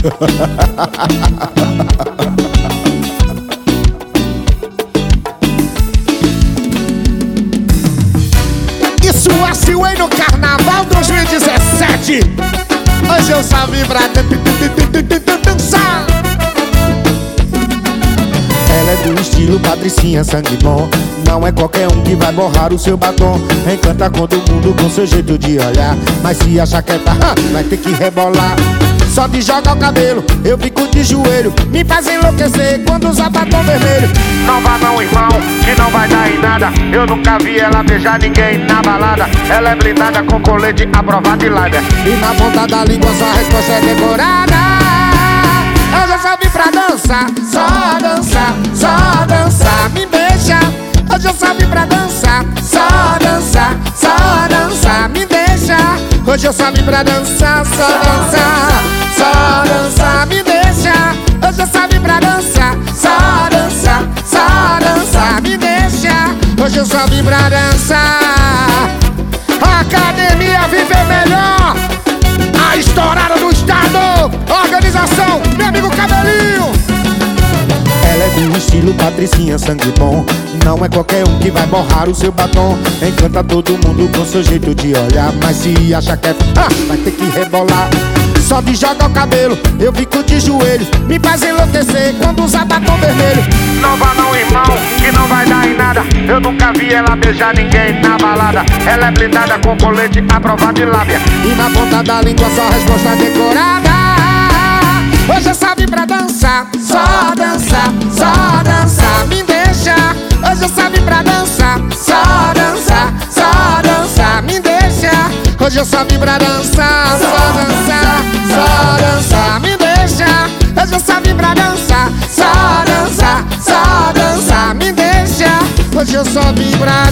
Isso Westway no Carnaval 2017. Hoje eu só vim pra dançar. Ela é do estilo Patricinha, sangue bom. Não é qualquer um que vai borrar o seu batom. Encanta todo mundo com seu jeito de olhar. Mas se achar que é vai ter que rebolar. Só de jogar o cabelo, eu fico de joelho. Me faz enlouquecer quando usa batom vermelho. Não vá não, irmão, que não vai dar em nada. Eu nunca vi ela beijar ninguém na balada. Ela é blindada com colete aprovado e lábia. E na ponta da língua só a resposta é decorada. Eu já só vim pra dançar, só dançar, só dançar. Me beija. Hoje eu só vim pra dançar, só dançar, só dançar. Me deixa. Hoje eu só vim pra dançar, só dançar, só dançar. Me deixa. Hoje eu só vim pra dançar, só dançar, só dançar. Me deixa. Hoje eu só vim pra dançar. Academia Viver Melhor, a estourada do estado. Organização, meu amigo Cabelinho. Ela é do estilo Patricinha, sangue bom. Não é qualquer um que vai borrar o seu batom. Encanta todo mundo com seu jeito de olhar. Mas se acha que é vai ter que rebolar. Só de jogar o cabelo, eu fico de joelho. Me faz enlouquecer quando usa batom vermelho. Não vá não, irmão, que não vai dar em nada. Eu nunca vi ela beijar ninguém na balada. Ela é blindada com colete aprovado e lábia. E na ponta da língua só a resposta decorada. Hoje eu só vim pra dançar, só dançar, só dançar. Me deixa. Hoje eu só vim pra dançar, só dançar, só dançar. Me deixa. Hoje eu só vim pra dançar, só dançar, só dançar. Me deixa. Hoje eu só vim pra dançar, só dançar, só dançar. Me deixa. Hoje eu só vim pra